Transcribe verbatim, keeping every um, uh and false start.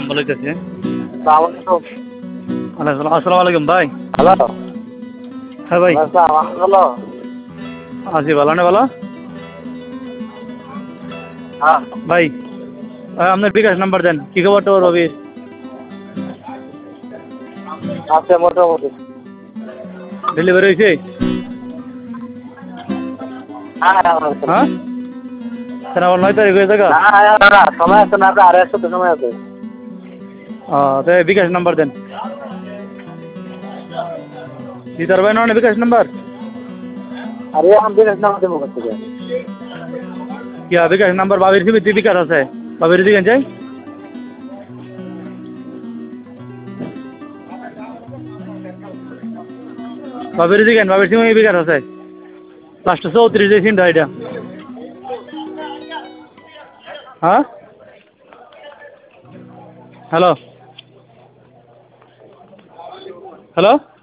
Number লইতেছে। আসসালামু আসসালামু আলাইকুম ভাই। হ্যালো। হ্যাঁ ভাই। হ্যালো। আছি ভালো না ভালো? হ্যাঁ। ভাই আপনার বিকাশ নাম্বার দেন। কি খবর তো রবির? আছে মোটামুটি। ডেলিভারি হয়েছে? হ্যাঁ হ্যাঁ স্যার আমার নয় তারিখ হয়ে থাকা। সময় আছে না, আড়াই সপ্তাহ সময় আছে। ও তাই বিকাশ নাম্বার দেন। দিতে পারবেন না বিকাশ নাম্বার? আরে আমি বিকাশ নাম্বার দেবো কোথা থেকে? কি বিকাশ নাম্বার বাবির সিবিতে বিকাশ আছে, বাবির দিকে যাই। বাবির দিকে বাবির সিমে বিকাশ আছে, লাস্টে চৌত্রিশ দিয়ে সিমটা এটা। হ্যাঁ হ্যালো হ্যালো